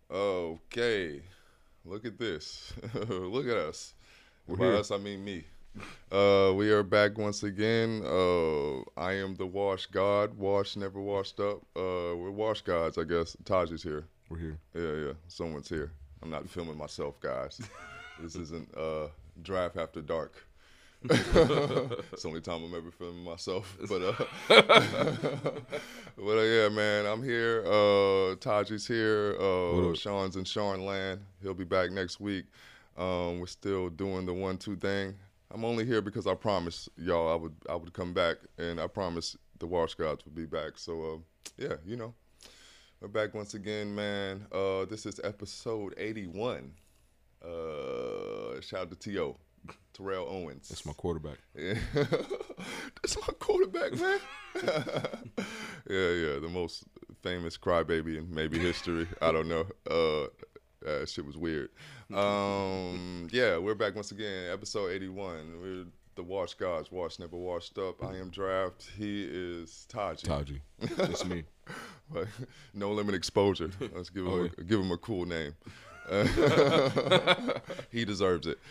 Okay, look at this. Look at us. We're And by here. us, I mean me. We are back once again. I am the Wash God. Wash never washed up. We're Wash Gods, I guess. Taj is here. We're here. Yeah. Someone's here. I'm not filming myself, guys. This isn't Draft After Dark. It's the only time I'm ever filming myself. Yeah, man, I'm here. Taji's here. What up? Sean's in Sean Land. He'll be back next week. We're still doing the 1-2 thing. I'm only here because I promised y'all I would come back, and I promised the Wash Gods would be back. So yeah, we're back once again, man. This is episode 81. Shout out to T.O. Terrell Owens. That's my quarterback. Yeah. That's my quarterback, man. Yeah. The most famous crybaby in maybe history. I don't know. That shit was weird. Yeah, we're back once again. Episode 81. We're the Wash Gods. Wash never washed up. I am Draft. He is Taji. Taji. It's me. But no limit exposure. Let's give him a cool name. He deserves it.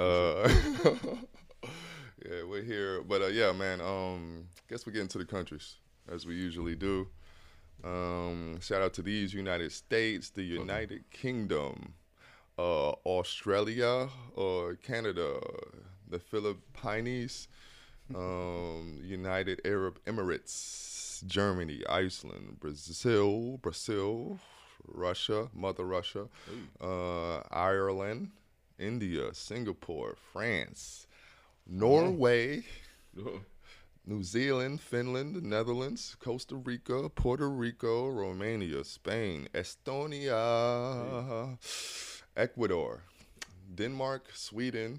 Yeah, we're here, but yeah, man. Guess we get into the countries as we usually do. Shout out to these United States, the United Kingdom, Australia, Canada, the Philippines, United Arab Emirates, Germany, Iceland, Brazil, Russia, Mother Russia, Ireland, India, Singapore, France, Norway, New Zealand, Finland, the Netherlands, Costa Rica, Puerto Rico, Romania, Spain, Estonia, Ecuador, Denmark, Sweden.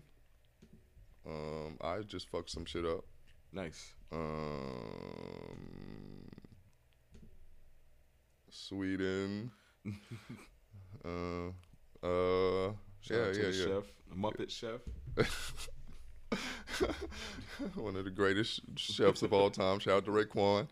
I just fucked some shit up. Nice. Sweden. Shout out to Yeah. the chef, the Muppet chef. One of the greatest chefs of all time. Shout out to Raekwon.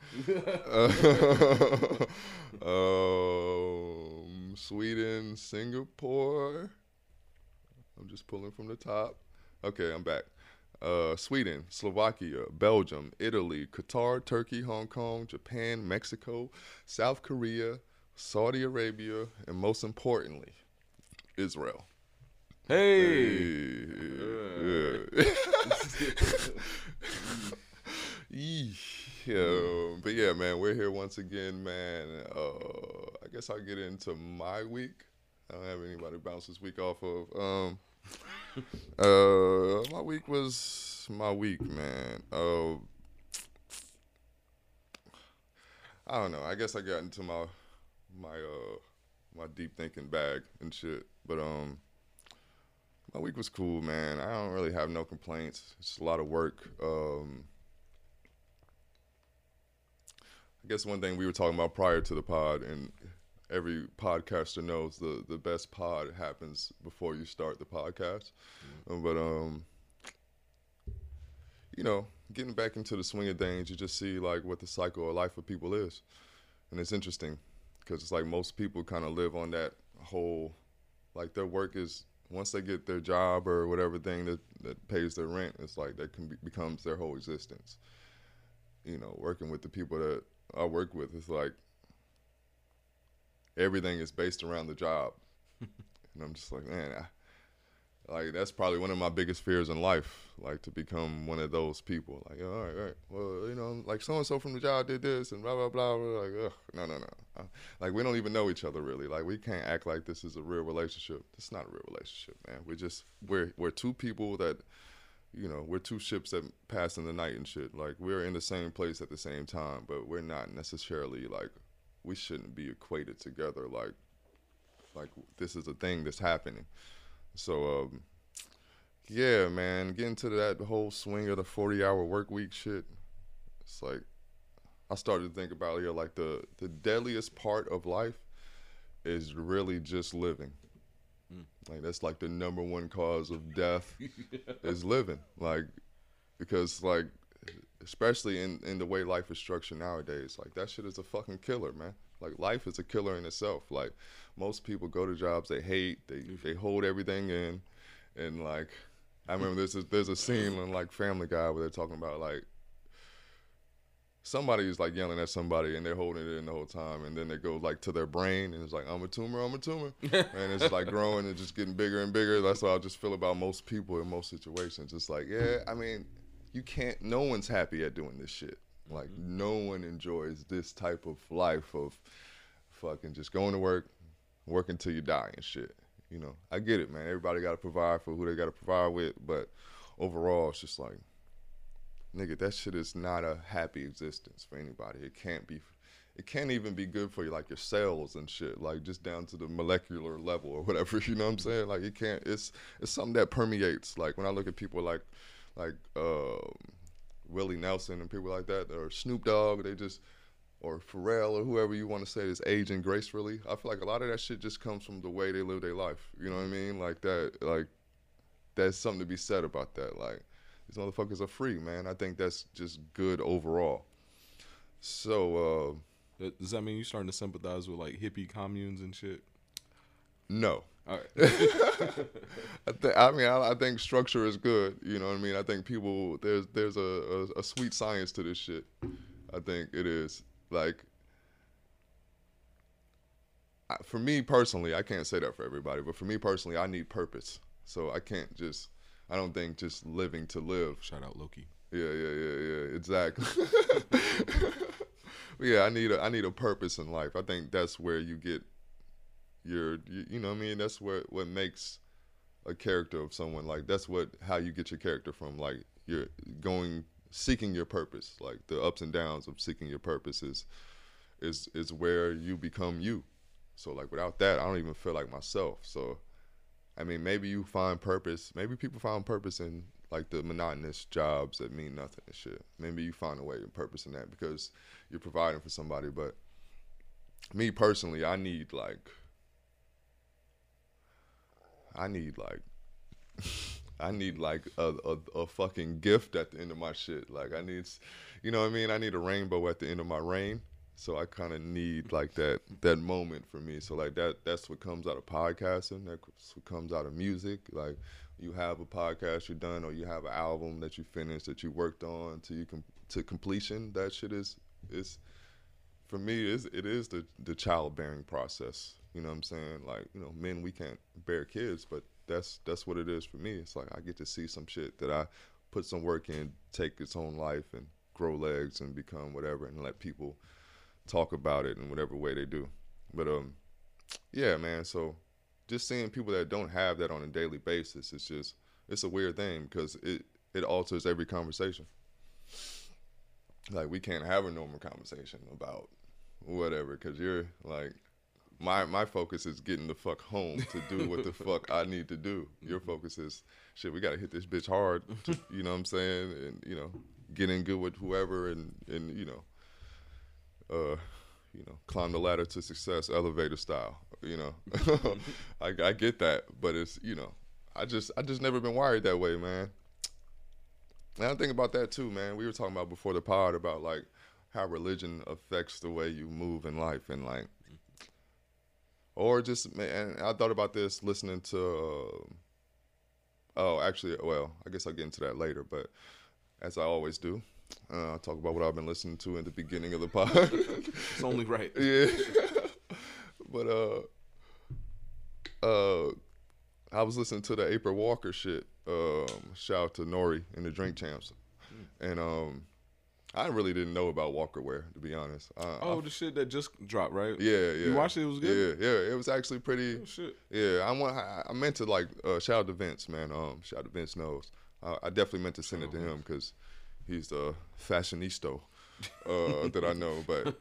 Sweden, Singapore. I'm just pulling from the top. Okay, I'm back. Sweden, Slovakia, Belgium, Italy, Qatar, Turkey, Hong Kong, Japan, Mexico, South Korea, Saudi Arabia, and most importantly, Israel. Hey. Yeah. But yeah, man, we're here once again, man. I guess I'll get into my week. I don't have anybody to bounce this week off of. My week was my week, man. I don't know. I guess I got into my deep thinking bag and shit. But my week was cool, man. I don't really have no complaints. It's a lot of work. I guess one thing we were talking about prior to the pod, and every podcaster knows the best pod happens before you start the podcast. But getting back into the swing of things, you just see like what the cycle of life of people is, and it's interesting because it's like most people kind of live on that whole, like their work is once they get their job or whatever thing that pays their rent, it's like that becomes their whole existence. Working with the people that I work with, it's like everything is based around the job, and I'm just like, man, like that's probably one of my biggest fears in life, like to become one of those people. Like, all right, well, like so and so from the job did this and blah blah blah. We're like, ugh, no. Like we don't even know each other really. Like we can't act like this is a real relationship. It's not a real relationship, man. We're two people that, we're two ships that pass in the night and shit. Like we're in the same place at the same time, but we're not necessarily like we shouldn't be equated together. Like this is a thing that's happening. So, yeah, man, getting to that whole swing of the 40-hour work week shit, it's like I started to think about like the deadliest part of life is really just living. Like that's like the number one cause of death is living. Like because especially in the way life is structured nowadays, like that shit is a fucking killer, man. Like life is a killer in itself. Like most people go to jobs they hate, they hold everything in, and like I remember there's a scene in like Family Guy where they're talking about like somebody is like yelling at somebody and they're holding it in the whole time, and then they go like to their brain and it's like I'm a tumor, and it's like growing and just getting bigger and bigger. That's what I just feel about most people in most situations. It's like, yeah, I mean, you can't. No one's happy at doing this shit. Like no one enjoys this type of life of fucking just going to work, working till you die and shit. You know, I get it, man. Everybody got to provide for who they got to provide with, but overall, it's just like, nigga, that shit is not a happy existence for anybody. It can't be. It can't even be good for you, like your cells and shit, like just down to the molecular level or whatever. You know what I'm saying? Like it can't. It's something that permeates. Like when I look at people like Willie Nelson and people like that, or Snoop Dogg, or Pharrell or whoever you want to say is aging gracefully. I feel like a lot of that shit just comes from the way they live their life. You know what I mean? Like that. Like there's something to be said about that. Like. These motherfuckers are free, man. I think that's just good overall. So, does that mean you starting to sympathize with like hippie communes and shit? No. All right. I think structure is good. You know what I mean? I think people there's a sweet science to this shit. I think it is. Like, for me personally, I can't say that for everybody, but for me personally, I need purpose. So I can't just. I don't think just living to live. Shout out Loki. Yeah, exactly. Yeah, I need a purpose in life. I think that's where you get you know what I mean? That's what makes a character of someone. Like that's how you get your character from. Like you're seeking your purpose. Like the ups and downs of seeking your purpose is where you become you. So like without that, I don't even feel like myself. So I mean, maybe you find purpose. Maybe people find purpose in like the monotonous jobs that mean nothing and shit. Maybe you find a way of purpose in that because you're providing for somebody. But me personally, I need like a fucking gift at the end of my shit. Like I need, you know what I mean? I need a rainbow at the end of my rain. So I kind of need like that moment for me. So like that's what comes out of podcasting. That's what comes out of music. Like you have a podcast you're done, or you have an album that you finished that you worked on to completion. That shit is for me it is the childbearing process. You know what I'm saying? Like you know, men we can't bear kids, but that's what it is for me. It's like I get to see some shit that I put some work in, take its own life and grow legs and become whatever, and let people talk about it in whatever way they do. But yeah, man, so just seeing people that don't have that on a daily basis, it's a weird thing because it alters every conversation. Like we can't have a normal conversation about whatever because you're like my focus is getting the fuck home to do what the fuck I need to do. Your focus is shit, we gotta hit this bitch hard to, you know what I'm saying, and you know, get in good with whoever and you know, climb the ladder to success, elevator style. You know, I get that, but it's you know, I just never been wired that way, man. And I think about that too, man. We were talking about before the pod about like how religion affects the way you move in life, and like, or just man. I thought about this listening to. Actually, well, I guess I'll get into that later, but as I always do. I'll talk about what I've been listening to in the beginning of the pod. It's only right. Yeah. But I was listening to the April Walker shit. Shout out to Nori and the Drink Champs. And I really didn't know about Walker Wear, to be honest. The shit that just dropped, right? Yeah. You watched it? It was good? Yeah. It was actually pretty. Oh, shit. Yeah, I meant to like shout out to Vince, man. Shout out to Vince Knows. I definitely meant to send it to him because he's the fashionista that I know, but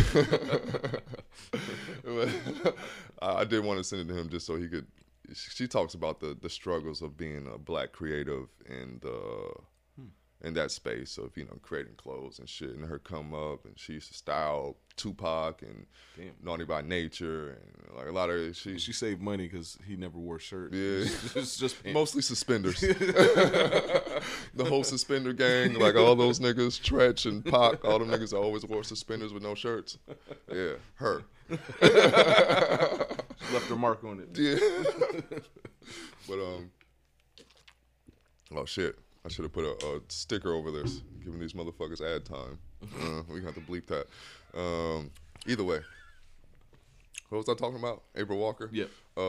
I did want to send it to him just so he could. She talks about the struggles of being a black creative in that space of creating clothes and shit, and her come up, and she used to style Tupac and Naughty by Nature and like a lot of she saved money because he never wore shirts. Yeah, it's just pants. Mostly suspenders. The whole suspender gang, like all those niggas, Tretch and Pac, all them niggas always wore suspenders with no shirts. Yeah, her. She left her mark on it. Yeah. But oh shit, I should have put a sticker over this, giving these motherfuckers ad time. We have to bleep that. Either way, what was I talking about? April Walker. Yeah.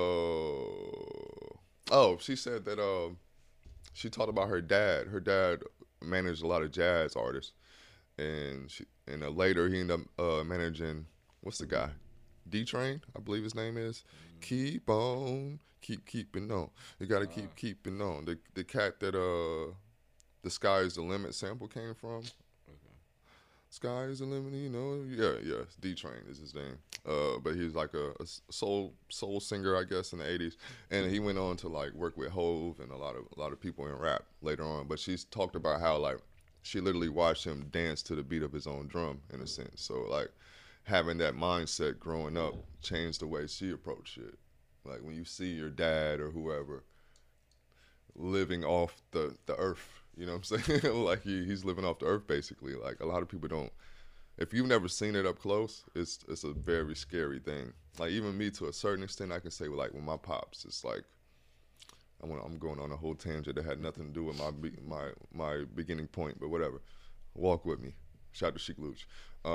Oh, she said that she talked about her dad. Her dad managed a lot of jazz artists, and later he ended up managing, what's the guy? D-Train, I believe his name is. Keep on, keeping on. You gotta keep keeping on. The cat that the Sky Is the Limit sample came from. Sky is the limit, you know. Yeah. D-Train is his name. But he's like a soul singer, I guess, in the '80s, and he went on to like work with Hove and a lot of people in rap later on. But she's talked about how like she literally watched him dance to the beat of his own drum in a sense. So like having that mindset growing up changed the way she approached it. Like when you see your dad or whoever living off the earth, you know what I'm saying? Like he's living off the earth basically. Like a lot of people don't. If you've never seen it up close, it's a very scary thing. Like even me, to a certain extent, I can say like with my pops, it's like I'm going on a whole tangent that had nothing to do with my beginning point, but whatever. Walk with me. Shout out to Sheik Luch.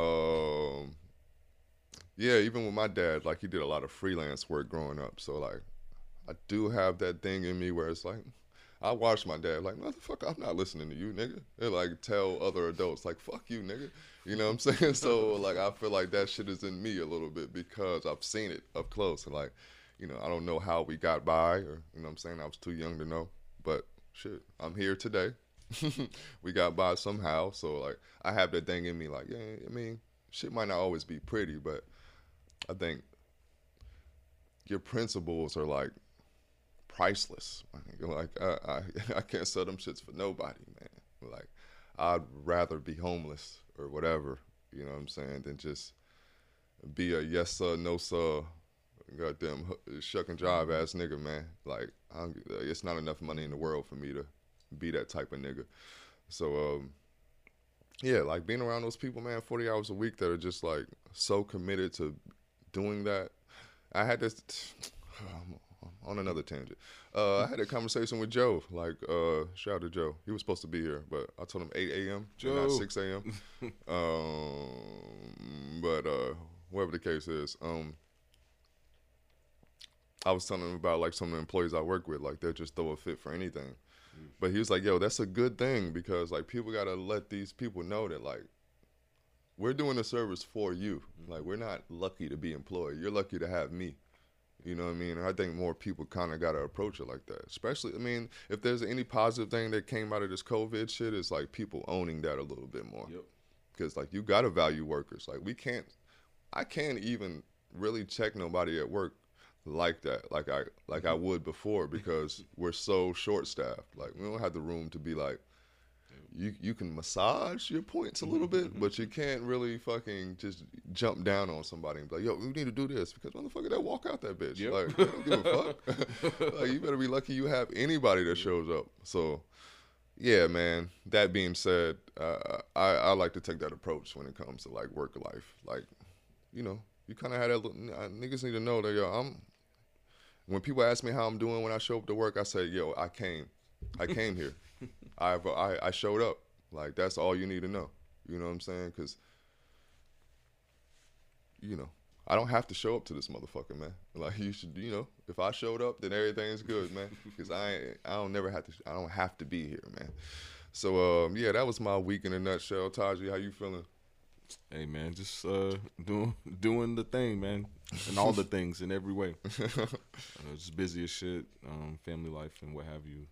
Yeah, even with my dad, like he did a lot of freelance work growing up. So like I do have that thing in me where it's like I watch my dad like, motherfucker, I'm not listening to you, nigga. And like tell other adults like, fuck you, nigga. You know what I'm saying? So like I feel like that shit is in me a little bit because I've seen it up close. And like, you know, I don't know how we got by, or you know what I'm saying? I was too young to know. But shit, I'm here today. We got by somehow. So like I have that thing in me like, yeah, I mean, shit might not always be pretty, but I think your principles are like priceless. Like I can't sell them shits for nobody, man. Like I'd rather be homeless or whatever, you know what I'm saying, than just be a yes sir, no sir, goddamn shuck and jive ass nigga, man. Like it's not enough money in the world for me to be that type of nigga. So yeah, like being around those people, man, 40 hours a week that are just like so committed to doing that. I had this on another tangent. I had a conversation with Joe. Like, shout out to Joe. He was supposed to be here, but I told him 8 a.m. not 6 a.m. But whatever the case is, I was telling him about like some of the employees I work with. Like, they'll just throw a fit for anything. But he was like, yo, that's a good thing because like people gotta let these people know that like we're doing a service for you. Like, we're not lucky to be employed. You're lucky to have me. You know what I mean? And I think more people kind of got to approach it like that. Especially, I mean, if there's any positive thing that came out of this COVID shit, it's like people owning that a little bit more. Yep. Because, like, you got to value workers. Like, I can't even really check nobody at work like that, like I would before because we're so short-staffed. Like, we don't have the room to be like, you can massage your points a little bit, but you can't really fucking just jump down on somebody and be like, yo, we need to do this because motherfucker, that walk out that bitch. Yep. Like, they don't give a fuck. Like, you better be lucky you have anybody that shows up. So, yeah, man. That being said, I like to take that approach when it comes to like work life. Like, you know, you kind of had that. Niggas need to know that yo, when people ask me how I'm doing when I show up to work, I say, yo, I came here. I showed up. Like, that's all you need to know. You know what I'm saying? Because, you know, I don't have to show up to this motherfucker, man. Like, you should, you know, if I showed up, then everything's good, man. Because I don't have to be here, man. So, yeah, that was my week in a nutshell. Taji, how you feeling? Hey, man, just doing the thing, man, and all the things in every way. Just busy as shit, family life and what have you.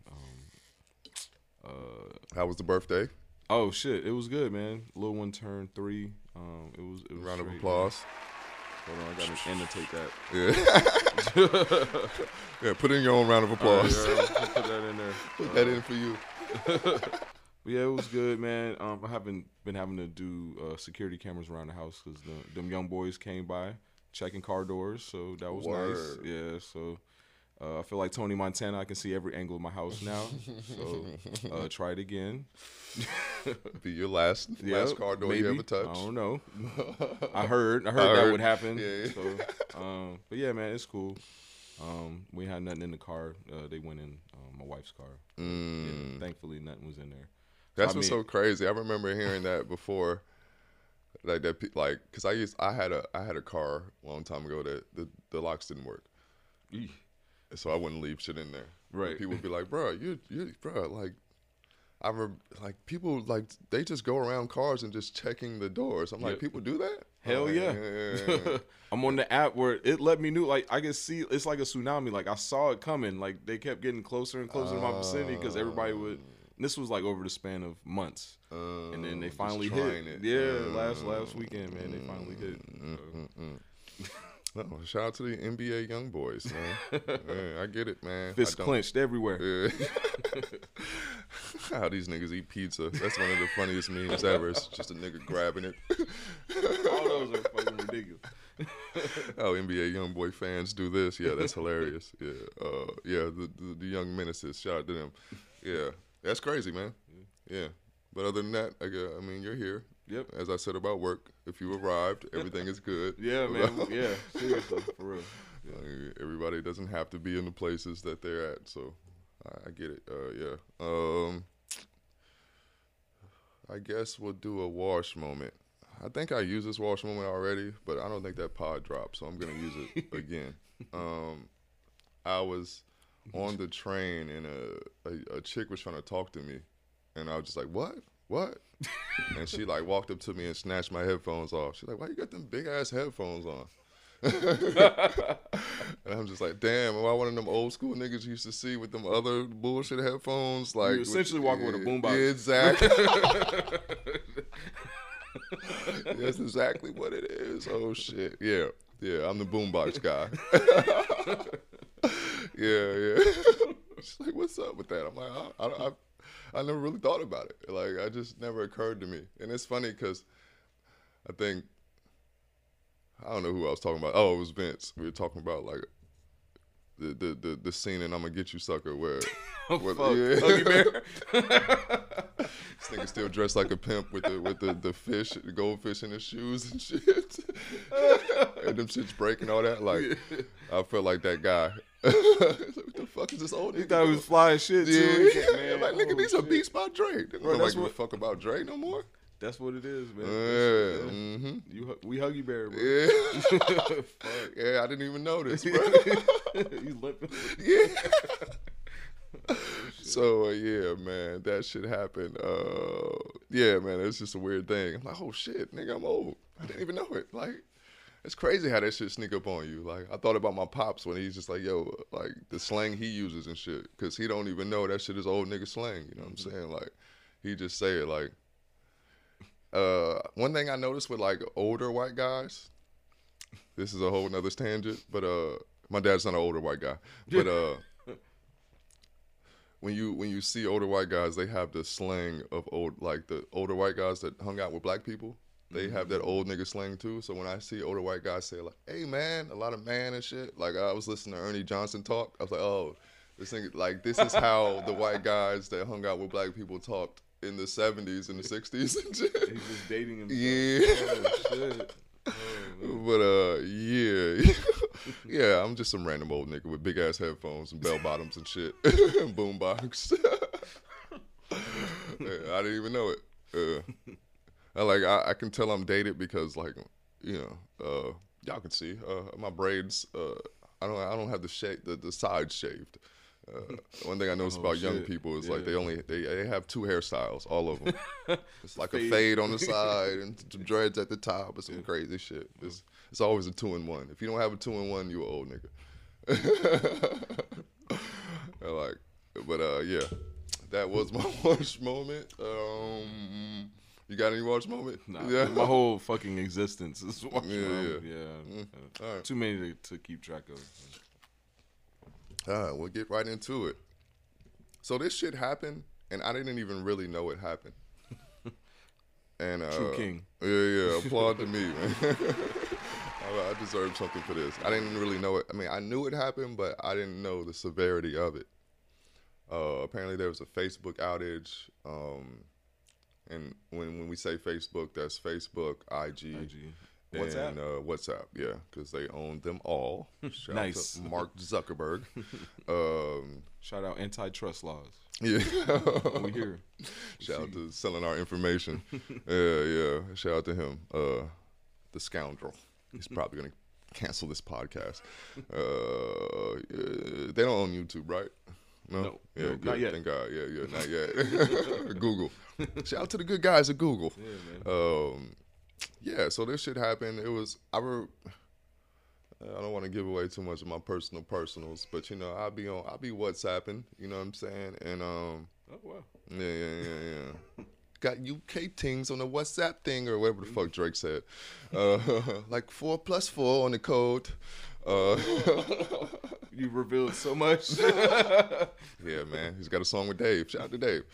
How was the birthday? Oh shit, it was good, man. Little one turned 3. It was round of straight, applause. Man. Hold on, I gotta annotate that. Yeah, yeah. Put in your own round of applause. Right, put that in there. Put that in for you. But yeah, it was good, man. I haven't been having to do security cameras around the house because them young boys came by checking car doors, so that was Word. nice. Yeah, so I feel like Tony Montana. I can see every angle of my house now. So try it again. Be your last car door you ever touch. I don't know. I heard that would happen. Yeah. So, but yeah, man, it's cool. We had nothing in the car. They went in my wife's car. Yeah, thankfully, nothing was in there. That's what's so crazy. I remember hearing that before, like that, like because I had a car a long time ago that the locks didn't work, so I wouldn't leave shit in there. Right. And people would be like, "Bro, bro, like." Like people like they just go around cars and just checking the doors. I'm like, people do that? Hell yeah. I'm on the app where it let me know, like I can see it's like a tsunami. Like I saw it coming. Like they kept getting closer and closer to my vicinity because everybody would. This was like over the span of months, and then they finally hit. It. Yeah, last weekend, man, they finally hit. Oh, shout out to the NBA young boys, man. Yeah, I get it, man. Fists clenched everywhere. Yeah. How these niggas eat pizza. That's one of the funniest memes ever. It's just a nigga grabbing it. All those are fucking ridiculous. How NBA young boy fans do this. Yeah, that's hilarious. Yeah, the young menaces. Shout out to them. Yeah, that's crazy, man. Yeah. But other than that, I mean, you're here. Yep. As I said about work, if you arrived, everything is good. Yeah, man. Yeah, seriously, for real. Yeah. Everybody doesn't have to be in the places that they're at, so I get it. Yeah. I guess we'll do a wash moment. I think I used this wash moment already, but I don't think that pod dropped, so I'm gonna use it again. I was on the train and a chick was trying to talk to me, and I was just like, what? And she like walked up to me and snatched my headphones off. She's like, why you got them big ass headphones on? And I'm just like, damn, am I one of them old school niggas you used to see with them other bullshit headphones? Like, you essentially walking with a boombox. Yeah, exactly. That's exactly what it is. Oh shit. Yeah, I'm the boombox guy. Yeah. She's like, what's up with that? I'm like, I never really thought about it. Like, I just never occurred to me. And it's funny because I think, I don't know who I was talking about. Oh, it was Vince. We were talking about like the scene in I'm Gonna Get You Sucker where Huggy Bear. This nigga still dressed like a pimp with the fish, the goldfish in his shoes and shit. And them shit's breaking all that. Like, I felt like that guy. What the fuck is this old nigga? He thought he was flying shit too. Yeah. Like, nigga, these are beats by Dre. They don't like give a fuck about Dre no more. That's what it is, man. Yeah. Mm-hmm. We Huggy Bear, bro. Yeah. Fuck. Yeah, I didn't even notice, bro. He's limping. Yeah. So yeah, man, that shit happened. Yeah, man, it's just a weird thing. I'm like, oh shit, nigga, I'm old. I didn't even know it. Like, it's crazy how that shit sneak up on you. Like, I thought about my pops when he's just like, yo, like the slang he uses and shit, because he don't even know that shit is old nigga slang. You know what I'm saying? Like, he just say it like. One thing I noticed with like older white guys, this is a whole nother tangent, but my dad's not an older white guy, but when you see older white guys, they have the slang of old, like the older white guys that hung out with black people. They have that old nigga slang too. So when I see older white guys say like, "Hey man," a lot of man and shit. Like I was listening to Ernie Johnson talk. I was like, "Oh, this thing, like this is how the white guys that hung out with black people talked in the 70s and the 60s and shit." He's just dating himself. Yeah. Oh, shit. Oh, but yeah. Yeah, I'm just some random old nigga with big ass headphones and bell bottoms and shit. And boombox. Yeah, I didn't even know it. I can tell I'm dated because like, you know, y'all can see my braids. I don't have the sides shaved. One thing I noticed about young people is like they have two hairstyles, all of them. It's like a fade on the side and some dreads at the top and some crazy shit. It's always a 2-in-1. If you don't have a 2-in-1, you an old nigga. Yeah, that was my wash moment. You got any wash moment? Nah, yeah. My whole fucking existence is wash moment. Yeah. All right. Too many to keep track of. All right, we'll get right into it. So this shit happened, and I didn't even really know it happened. And True king. Yeah. Applaud to me, man. I deserve something for this. I didn't really know it. I mean, I knew it happened, but I didn't know the severity of it. Apparently, there was a Facebook outage. And when we say Facebook, that's Facebook, IG. WhatsApp? And WhatsApp, yeah, because they own them all. Shout Nice. out to Mark Zuckerberg. Shout out antitrust laws. Yeah. We here. Shout out to selling our information. Yeah. Shout out to him. The scoundrel. He's probably going to cancel this podcast. They don't own YouTube, right? No. Yeah, No, good. not yet. Thank God. Yeah, not yet. Google. Shout out to the good guys at Google. Yeah, man. Yeah, so this shit happened. It was I don't want to give away too much of my personals, but I'll be WhatsApping, you know what I'm saying? And Oh, wow. yeah. Got UK things on the WhatsApp thing or whatever the fuck Drake said. Like 4+4 on the code. You revealed so much. Yeah, man. He's got a song with Dave. Shout out to Dave.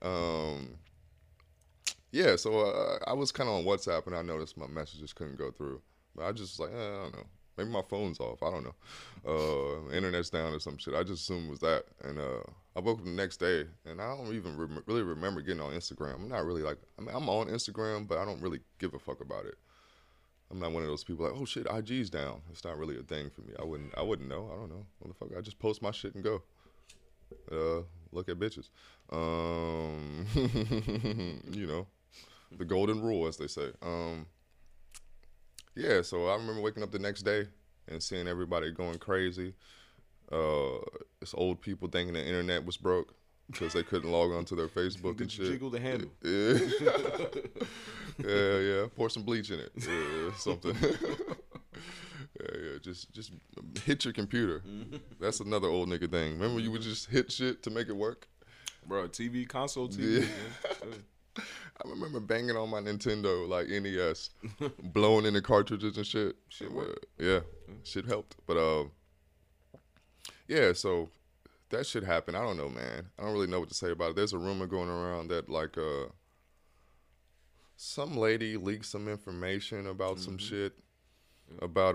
Yeah, so I was kind of on WhatsApp and I noticed my messages couldn't go through. But I just was like, I don't know. Maybe my phone's off. I don't know. Internet's down or some shit. I just assumed it was that. And I woke up the next day and I don't even really remember getting on Instagram. I'm not really I'm on Instagram, but I don't really give a fuck about it. I'm not one of those people like, oh shit, IG's down. It's not really a thing for me. I wouldn't know. I don't know. Motherfucker, I just post my shit and go. Look at bitches. The golden rule, as they say. Yeah, so I remember waking up the next day and seeing everybody going crazy. It's old people thinking the internet was broke because they couldn't log on to their Facebook and shit. Jiggle the handle. Yeah. Pour some bleach in it. Yeah, something. Yeah. Just hit your computer. That's another old nigga thing. Remember you would just hit shit to make it work? Bro, console TV. Yeah. I remember banging on my Nintendo, like NES, blowing in the cartridges and shit. Shit worked. Yeah, shit helped. But yeah, so that shit happened. I don't know, man. I don't really know what to say about it. There's a rumor going around that like some lady leaked some information about some shit about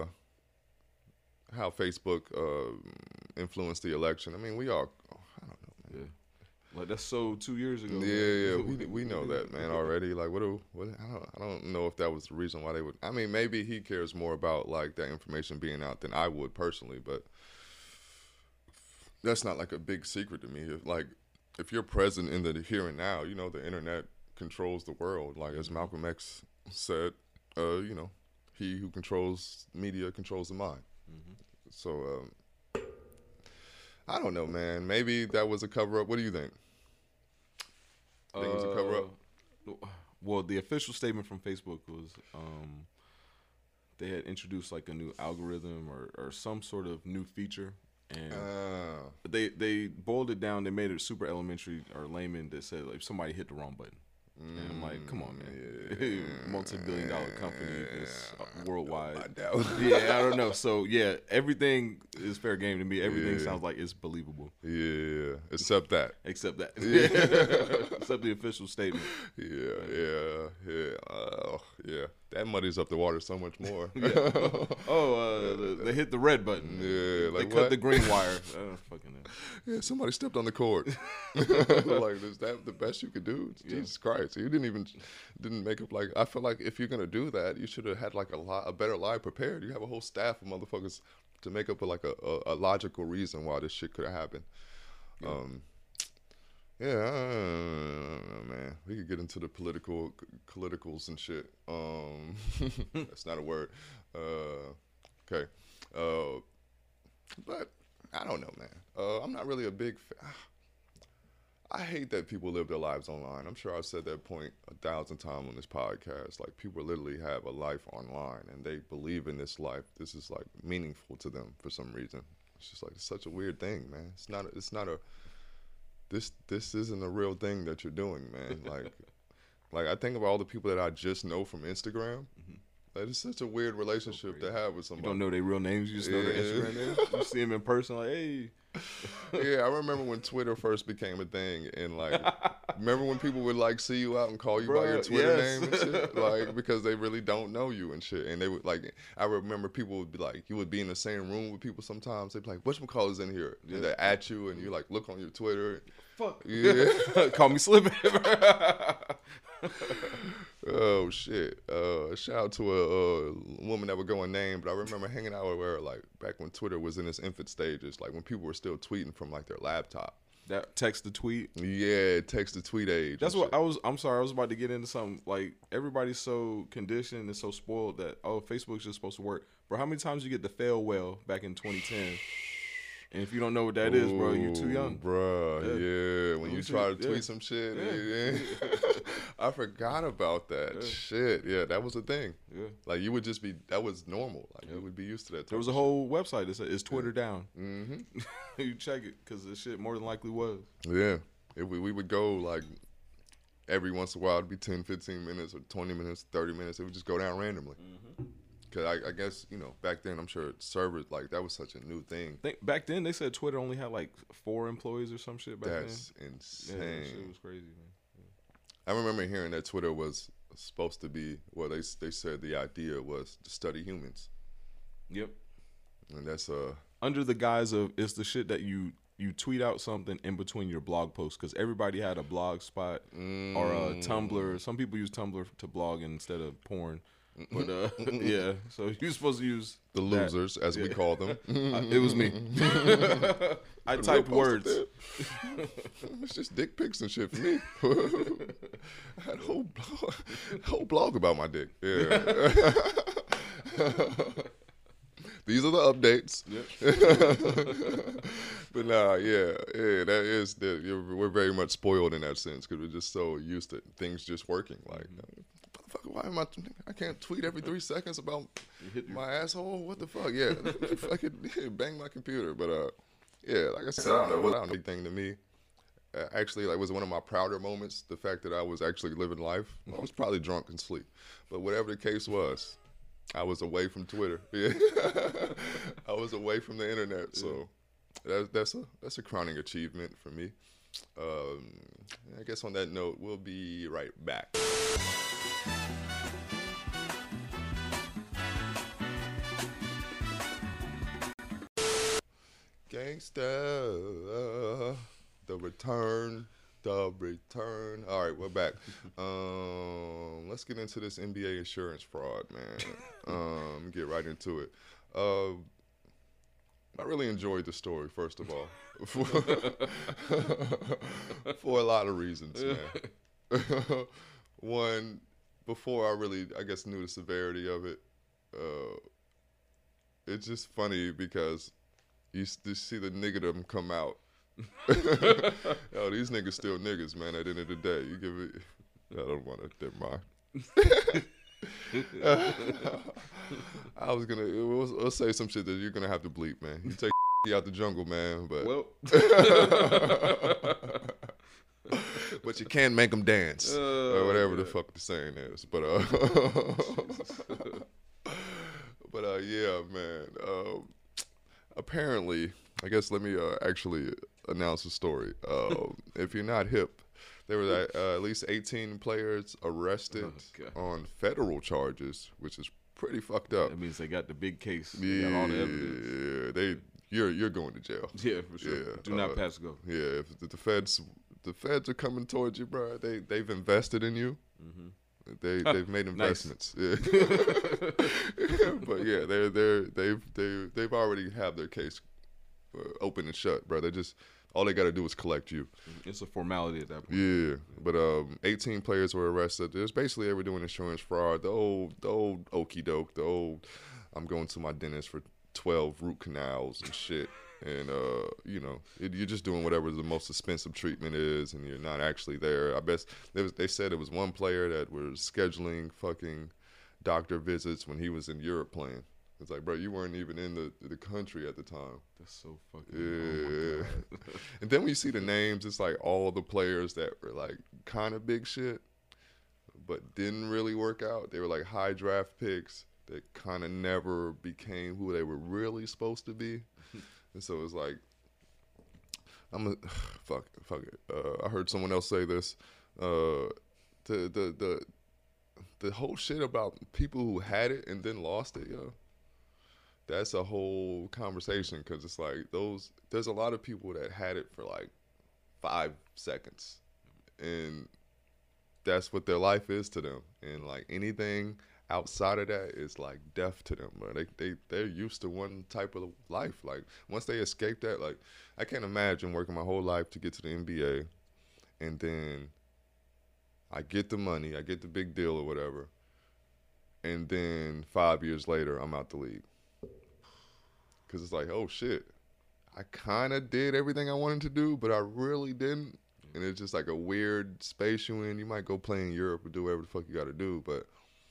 how Facebook influenced the election. I mean, I don't know, man. Yeah. Like that's so 2 years ago. Yeah, we know that, man, already. Like, what? I don't know if that was the reason why they would. I mean, maybe he cares more about like that information being out than I would personally, but that's not like a big secret to me. If you're present in the here and now, the internet controls the world. Like as Malcolm X said, he who controls media controls the mind. So. I don't know, man. Maybe that was a cover-up. What do you think? Think it was a cover-up? Well, the official statement from Facebook was they had introduced like a new algorithm or some sort of new feature, and they boiled it down. They made it super elementary or layman that said like somebody hit the wrong button. And I'm like, come on, man. Multi-billion-dollar company is worldwide. Yeah, I don't know. So, yeah, everything is fair game to me. Everything sounds like it's believable. Yeah, except that. Except that. Yeah. Except the official statement. Yeah. That muddies up the water so much more. They hit the red button. Yeah, like they cut what? the green wire. I don't fucking know. Yeah, somebody stepped on the cord. Like, is that the best you could do? Jesus Christ. You didn't make up like, I feel like if you're going to do that, you should have had like a better lie prepared. You have a whole staff of motherfuckers to make up like a logical reason why this shit could have happened. I don't know, man. We could get into the politicals and shit. That's not a word. Okay. But I don't know, man. I'm not really a big fan. I hate that people live their lives online. I'm sure I've said that point 1,000 times on this podcast. Like, people literally have a life online, and they believe in this life. This is, like, meaningful to them for some reason. It's just, like, it's such a weird thing, man. This isn't a real thing that you're doing, man. Like I think about all the people that I just know from Instagram. That is such a weird relationship to have with somebody. You don't know their real names. You just know their Instagram names. You see them in person, like, hey. Yeah, I remember when Twitter first became a thing, and like Remember when people would like see you out and call you by your Bruh, Twitter yes. name and shit, like because they really don't know you and shit. And they would like, I remember people would be like, you would be in the same room with people sometimes. They'd be like, whatchamacallit's in here? And they at you, and you like look on your Twitter. Fuck. Yeah. Call me slipping. Oh shit! Shout out to a woman that would go unnamed, but I remember hanging out with her like back when Twitter was in its infant stages, like when people were still tweeting from like their laptop. That text to tweet. Yeah, text to tweet age. That's what I was. I'm sorry, I was about to get into something. Like everybody's so conditioned and so spoiled that Facebook's just supposed to work. Bro, how many times you get the fail well back in 2010? And if you don't know what that is, bro, you're too young, bro. Yeah, when you try to tweet yeah. some shit, Yeah. I forgot about that. Yeah. Shit, yeah, that was a thing. Yeah. Like you would just be, that was normal. Like you would be used to that. There was a whole website that said, "Is Twitter down?" Mm-hmm. You check it because the shit more than likely was. Yeah, we would go like every once in a while. It'd be 10, 15 minutes or 20 minutes, 30 minutes. It would just go down randomly. Cause I guess back then I'm sure servers like that was such a new thing. Back then they said Twitter only had like 4 employees or some shit. Back That's then. insane. Yeah, that shit was crazy, man. I remember hearing that Twitter was supposed to be. Well, they said the idea was to study humans. Yep. And that's under the guise of it's the shit that you tweet out something in between your blog posts because everybody had a blog spot or a Tumblr. Some people use Tumblr to blog instead of porn. But yeah, so you're supposed to use the losers, as we call them. It was me. I typed words. It's just dick pics and shit for me. I had a whole blog about my dick. Yeah. These are the updates. Yep. But nah, yeah, that is we're very much spoiled in that sense because we're just so used to things just working. Like, motherfucker, why am I can't tweet every 3 seconds about my asshole? What the fuck? Yeah, fucking bang my computer. But yeah, like I said, I don't know. Not a big thing to me. Actually, like, was one of my prouder moments. The fact that I was actually living life. I was probably drunk and sleep, but whatever the case was, I was away from Twitter. Yeah, I was away from the internet. So that's a crowning achievement for me. I guess on that note, we'll be right back. Gangsta, the return. All right, we're back. Let's get into this NBA insurance fraud, man. Get right into it. I really enjoyed the story, first of all, for a lot of reasons, man. One, before I really, I guess, knew the severity of it, it's just funny because you see the niggadom come out. Yo, these niggas still niggas, man. At the end of the day, you give it. I don't want to. Never mind. I was gonna. We'll say some shit that you're gonna have to bleep, man. You take out the jungle, man, but but you can't make them dance or whatever the fuck the saying is. But yeah, man. Apparently, I guess let me actually announce a story. If you're not hip, there were at least 18 players arrested on federal charges, which is pretty fucked up. That means they got the big case. They got all the evidence. Yeah, you're going to jail. Yeah, for sure. Yeah, do not pass go. Yeah, if the feds are coming towards you, bro. They've invested in you. Mm-hmm. They've made investments. Yeah. But yeah, they've already have their case open and shut, bro. They just all they got to do is collect you. It's a formality at that point. Yeah, but 18 players were arrested. There's basically they were doing insurance fraud. The old okey doke. The old I'm going to my dentist for 12 root canals and shit. And you're just doing whatever the most expensive treatment is, and you're not actually there. I bet they said it was one player that was scheduling fucking doctor visits when he was in Europe playing. It's like, bro, you weren't even in the country at the time. That's so fucking. Yeah. Oh and then when you see the names, it's like all the players that were like kind of big shit, but didn't really work out. They were like high draft picks that kind of never became who they were really supposed to be. And so it's like, I'm a fuck it. I heard someone else say this. Uh, the the whole shit about people who had it and then lost it, yo. That's a whole conversation because it's like those. There's a lot of people that had it for like 5 seconds, and that's what their life is to them. And like anything outside of that is like death to them, bro. They're used to one type of life. Like once they escape that, like I can't imagine working my whole life to get to the NBA, and then I get the money, I get the big deal or whatever, and then 5 years later I'm out the league. Cause it's like, oh shit, I kind of did everything I wanted to do, but I really didn't. And it's just like a weird space you in. You might go play in Europe or do whatever the fuck you got to do, but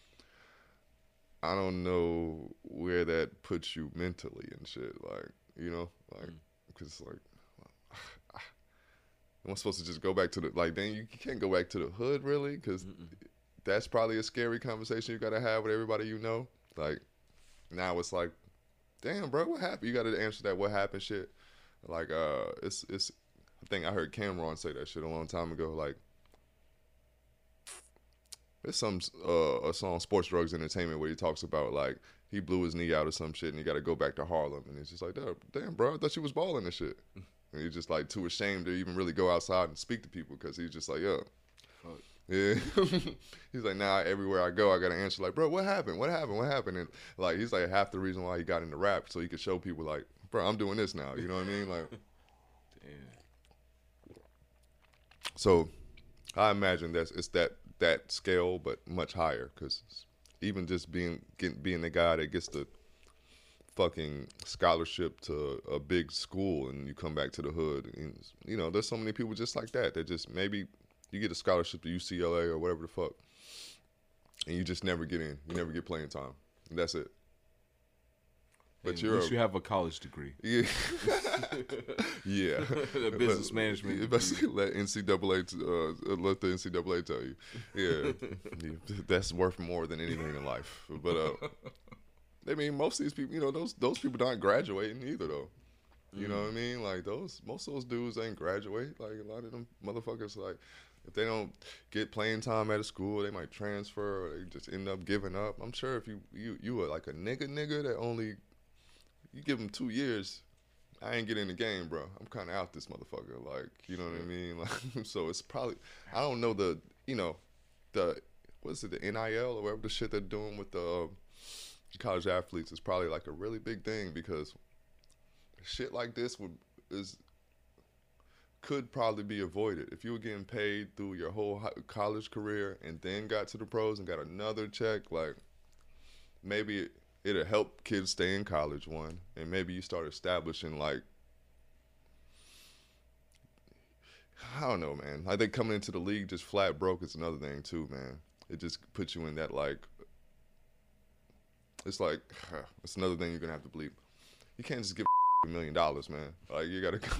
I don't know where that puts you mentally and shit. Like, you know, like, because like, am I supposed to just go back to the, like, then you can't go back to the hood really, because that's probably a scary conversation you got to have with everybody you know. Like, now it's like, damn, bro, what happened? You got to answer that what happened shit. Like, it's, I think I heard Cameron say that shit a long time ago. Like, there's some a song, Sports, Drugs, Entertainment, where he talks about like he blew his knee out or some shit and he got to go back to Harlem, and he's just like, damn, bro, I thought you was balling and shit. And he's just like too ashamed to even really go outside and speak to people because he's just like, yo, fuck. Yeah. He's like, now everywhere I go, I got to answer like, bro, what happened? What happened? What happened? And like, he's like half the reason why he got into rap, so he could show people like, bro, I'm doing this now. You know what I mean? Like, damn. So I imagine it's that scale, but much higher, because even just being the guy that gets the fucking scholarship to a big school and you come back to the hood, and, you know, there's so many people just like that just maybe you get a scholarship to UCLA or whatever the fuck, and you just never get in. You never get playing time. And that's it. But at least you have a college degree. Yeah. Yeah. The business management. Let NCAA let the NCAA tell you. Yeah. That's worth more than anything in life. But I mean, most of these people, you know, those people aren't graduating either though. You know what I mean? Like most of those dudes ain't graduate. Like a lot of them motherfuckers, like if they don't get playing time at a school, they might transfer or they just end up giving up. I'm sure if you were like a nigga that only you give them 2 years, I ain't getting in the game, bro. I'm kind of out this motherfucker. Like, you know what I mean? Like, so it's probably, I don't know what's it, the NIL or whatever the shit they're doing with the college athletes is probably like a really big thing, because shit like this could probably be avoided if you were getting paid through your whole college career and then got to the pros and got another check. Like, maybe it'll help kids stay in college, one, and maybe you start establishing, like, I don't know, man. I think coming into the league just flat broke is another thing too, man. It just puts you in that, like, it's like, it's another thing you're gonna have to believe. You can't just give $1 million, man. Like, you gotta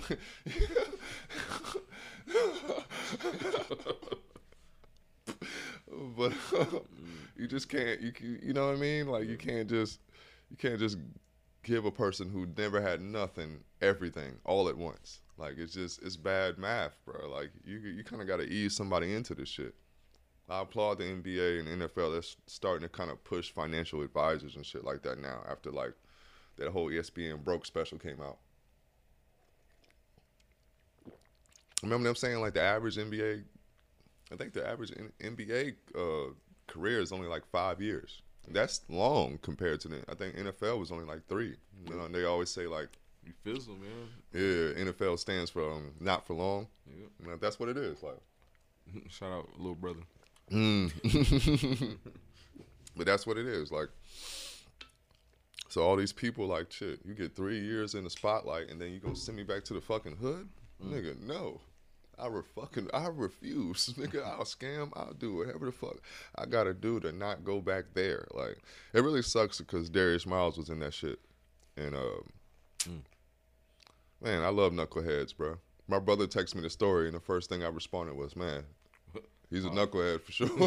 but you just can't. You know what I mean? Like, you can't just give a person who never had nothing everything all at once. Like, it's bad math, bro. Like, you kind of got to ease somebody into this shit. I applaud the NBA and NFL. They're starting to kind of push financial advisors and shit like that now, after like that whole ESPN broke special came out. Remember them saying like the average NBA, I think the average NBA career is only like 5 years. That's long compared to I think NFL was only like 3. You know, and they always say like, you fizzle, man. Yeah, NFL stands for not for long. Yeah. You know, that's what it is. Like, shout out little brother. But that's what it is. Like, so all these people, like, shit, you get 3 years in the spotlight and then you gonna send me back to the fucking hood? Nigga, no. I refuse. Nigga, I'll scam. I'll do whatever the fuck I gotta do to not go back there. Like, it really sucks because Darius Miles was in that shit. And, man, I love knuckleheads, bro. My brother texted me the story, and the first thing I responded was, man, he's a knucklehead for sure.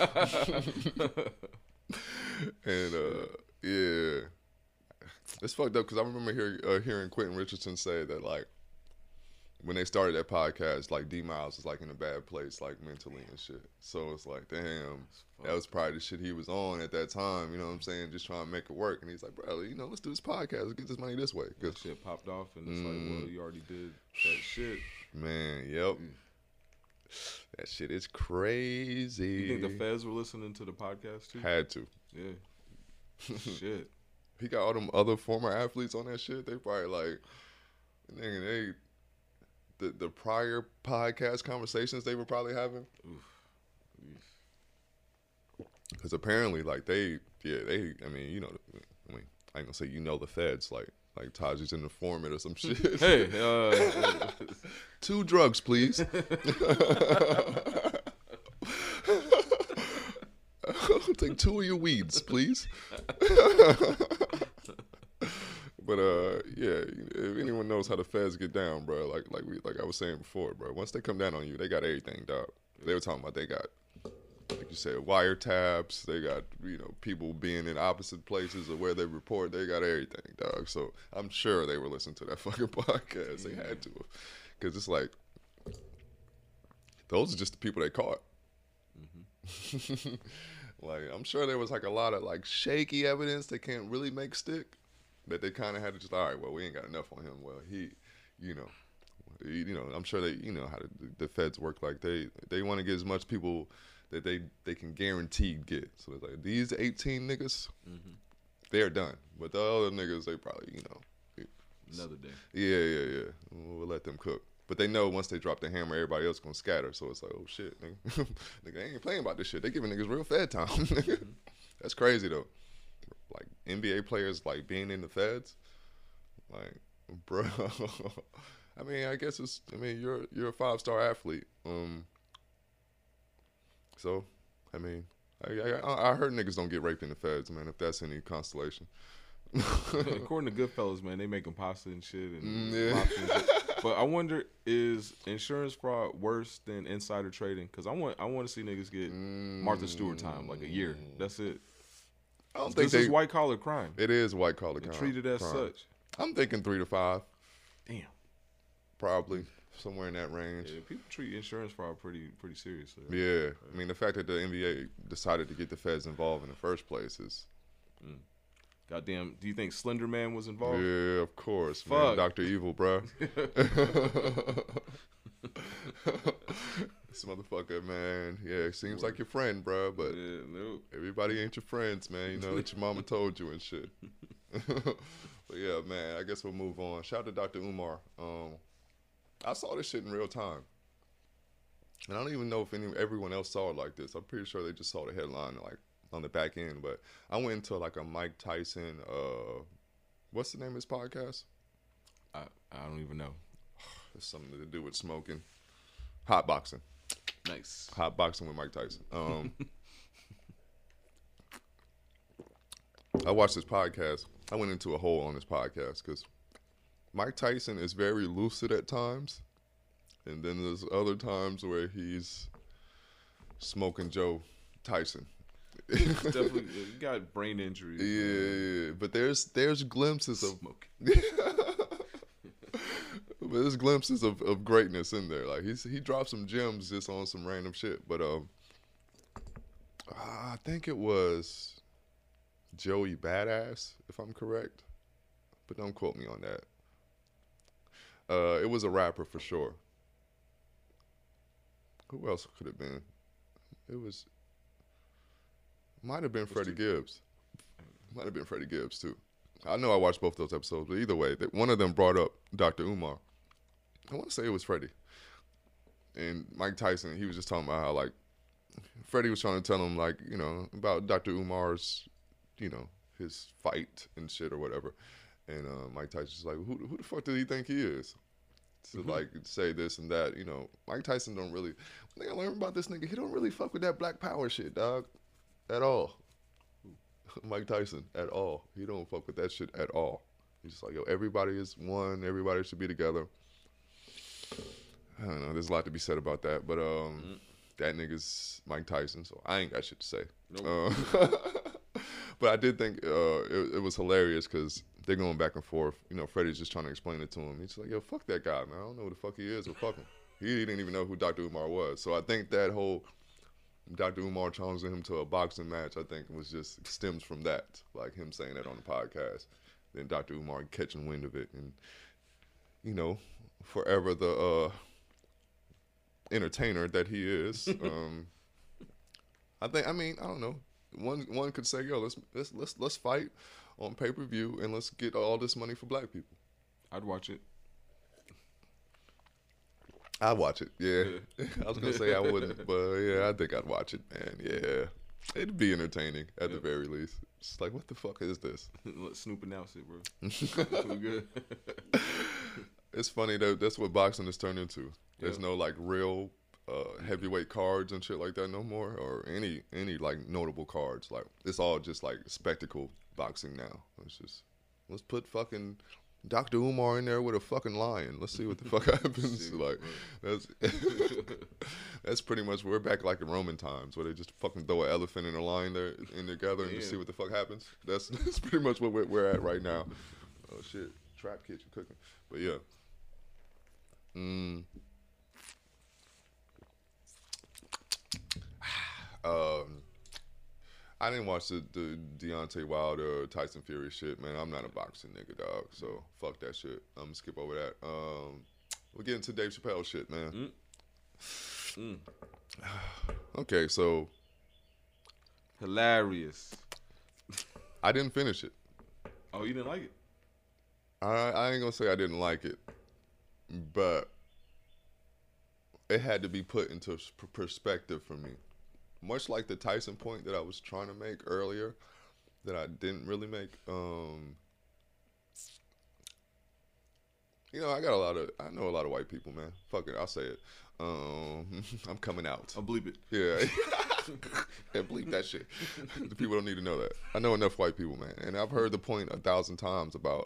And, yeah. It's fucked up because I remember hearing Quentin Richardson say that, like, when they started that podcast, like D Miles was like in a bad place, like mentally and shit. So it's like, damn, that was probably the shit he was on at that time. You know what I'm saying? Just trying to make it work. And he's like, bro, you know, let's do this podcast. Let's get this money this way. That shit popped off, and it's like, well, you already did that shit. Man, yep. That shit is crazy. You think the feds were listening to the podcast too? Had to. Yeah. Shit. He got all them other former athletes on that shit. They probably like, nigga, the prior podcast conversations they were probably having. Because apparently, like I mean, you know, I ain't gonna say you know the feds, like Taji's an informant or some shit. Hey, 2 drugs, please. I'll take 2 of your weeds, please. But yeah, if anyone knows how the feds get down, bro, like I was saying before, bro, once they come down on you, they got everything, dog. They were talking about they got, like you said, wiretaps. They got, you know, people being in opposite places of where they report. They got everything, dog. So I'm sure they were listening to that fucking podcast. They had to, because it's like those are just the people they caught. Mm-hmm. Like I'm sure there was like a lot of like shaky evidence they can't really make stick. But they kind of had to just, all right, well, we ain't got enough on him. Well, he, you know, I'm sure they, you know, how the feds work. Like they want to get as much people that they can guaranteed get. So it's like these 18 niggas, they're done. But the other niggas, they probably, you know, another day. Yeah. We'll let them cook. But they know once they drop the hammer, everybody else gonna scatter. So it's like, oh shit, nigga, they ain't playing about this shit. They giving niggas real fed time. That's crazy though. Like NBA players like being in the feds, like, bro. I mean, I guess you're a 5-star athlete. So, I mean, I heard niggas don't get raped in the feds, man. If that's any consolation. According to Goodfellas, man, they making pasta and shit and shit. But I wonder, is insurance fraud worse than insider trading? Because I want to see niggas get Martha Stewart time, like a year. That's it. I don't think this is white collar crime. It is white collar crime. Treated as such. I'm thinking 3 to 5. Damn. Probably somewhere in that range. Yeah, people treat insurance fraud pretty seriously. Right? Yeah, I mean the fact that the NBA decided to get the feds involved in the first place is. Goddamn, do you think Slender Man was involved? Yeah, of course. Fuck. Man, Dr. Evil, bro. This motherfucker, man. Yeah, it seems like your friend, bro, but everybody ain't your friends, man. You know that your mama told you and shit. But yeah, man, I guess we'll move on. Shout out to Dr. Umar. I saw this shit in real time. And I don't even know if everyone else saw it like this. I'm pretty sure they just saw the headline like on the back end. But I went into like a Mike Tyson, what's the name of his podcast? I don't even know. It's something to do with smoking. Hot boxing. Nice. Hot boxing with Mike Tyson. I watched this podcast. I went into a hole on this podcast because Mike Tyson is very lucid at times. And then there's other times where he's smoking Joe Tyson. Definitely, you got brain injuries. Yeah. But there's glimpses of smoking. But there's glimpses of greatness in there. Like he dropped some gems just on some random shit. But I think it was Joey Badass, if I'm correct. But don't quote me on that. It was a rapper for sure. Who else could it have been? Might have been Freddie Gibbs. Might have been Freddie Gibbs too. I know I watched both those episodes, but either way, one of them brought up Dr. Umar. I want to say it was Freddie. And Mike Tyson, he was just talking about how, like, Freddie was trying to tell him, like, you know, about Dr. Umar's, you know, his fight and shit or whatever. And Mike Tyson's like, who the fuck does he think he is? To, like, say this and that, you know. Mike Tyson don't really, when I learned about this nigga, he don't really fuck with that black power shit, dog. At all. Mike Tyson, at all. He don't fuck with that shit at all. He's just like, yo, everybody is one. Everybody should be together. I don't know. There's a lot to be said about that. But that nigga's Mike Tyson, so I ain't got shit to say. Nope. But I did think it was hilarious because they're going back and forth. You know, Freddie's just trying to explain it to him. He's like, yo, fuck that guy, man. I don't know who the fuck he is, but fuck him. He didn't even know who Dr. Umar was. So I think that whole Dr. Umar challenging him to a boxing match, I think was just stems from that, like him saying that on the podcast. Then Dr. Umar catching wind of it, and you know, forever the entertainer that he is. I don't know. One could say, yo, let's fight on pay-per-view and let's get all this money for black people. I'd watch it. I'd watch it, yeah. I was gonna say I wouldn't, but yeah, I think I'd watch it, man. Yeah, it'd be entertaining at the very least. It's like, what the fuck is this? Let Snoop announce it, bro. We good. It's funny though. That's what boxing has turned into. There's no like real heavyweight cards and shit like that no more, or any like notable cards. Like it's all just like spectacle boxing now. It's just let's put fucking Dr. Umar in there with a fucking lion. Let's see what the fuck happens. Like that's pretty much we're back like in Roman times where they just fucking throw an elephant and a lion there in together and just see what the fuck happens. That's pretty much what we're at right now. Oh shit, trap kitchen cooking. But yeah. I didn't watch the Deontay Wilder Tyson Fury shit, man. I'm not a boxing nigga, dog. So fuck that shit. I'm gonna skip over that. We're getting to Dave Chappelle shit, man. Okay, so hilarious. I didn't finish it. Oh, you didn't like it? I ain't gonna say I didn't like it, but it had to be put into perspective for me. Much like the Tyson point that I was trying to make earlier, that I didn't really make. You know, I know a lot of white people, man. Fuck it, I'll say it. I'm coming out. I'll bleep it. Yeah. Yeah, bleep that shit. The people don't need to know that. I know enough white people, man. And I've heard the point 1,000 times about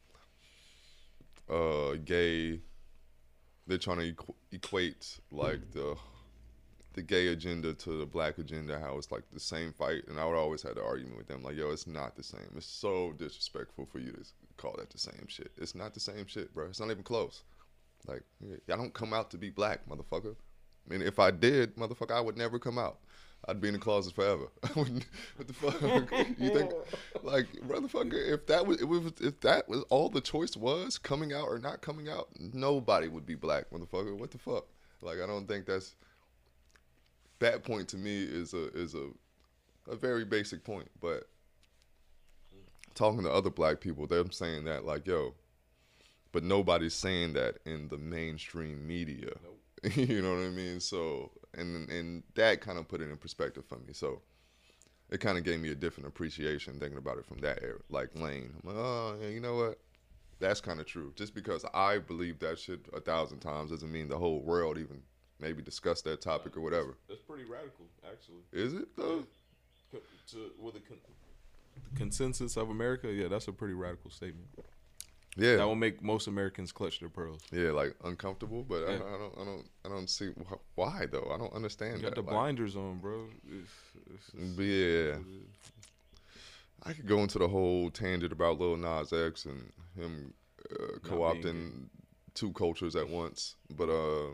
gay. They're trying to equate like the gay agenda to the black agenda, how it's like the same fight. And I would always have the argument with them, like, yo, it's not the same. It's so disrespectful for you to call that the same shit. It's not the same shit, bro. It's not even close. Like, I don't come out to be black, motherfucker. I mean, if I did, motherfucker, I would never come out. I'd be in the closet forever. What the fuck? You think, like, motherfucker, if that was all the choice was, coming out or not coming out, nobody would be black, motherfucker. What the fuck? Like, I don't think that point to me is a very basic point. But talking to other black people, they're saying that, like, yo, but nobody's saying that in the mainstream media. Nope. You know what I mean? So, and that kind of put it in perspective for me. So, it kind of gave me a different appreciation thinking about it from that era, like lane. I'm like, oh, yeah, you know what? That's kind of true. Just because I believe that shit 1,000 times doesn't mean the whole world even maybe discuss that topic or whatever. That's pretty radical, actually. Is it though? With the consensus of America, yeah, that's a pretty radical statement. Yeah, that will make most Americans clutch their pearls. Yeah, like uncomfortable, but yeah. I don't see why though. I don't understand. You got the blinders on, bro. Yeah, I could go into the whole tangent about Lil Nas X and him co-opting two cultures at once, but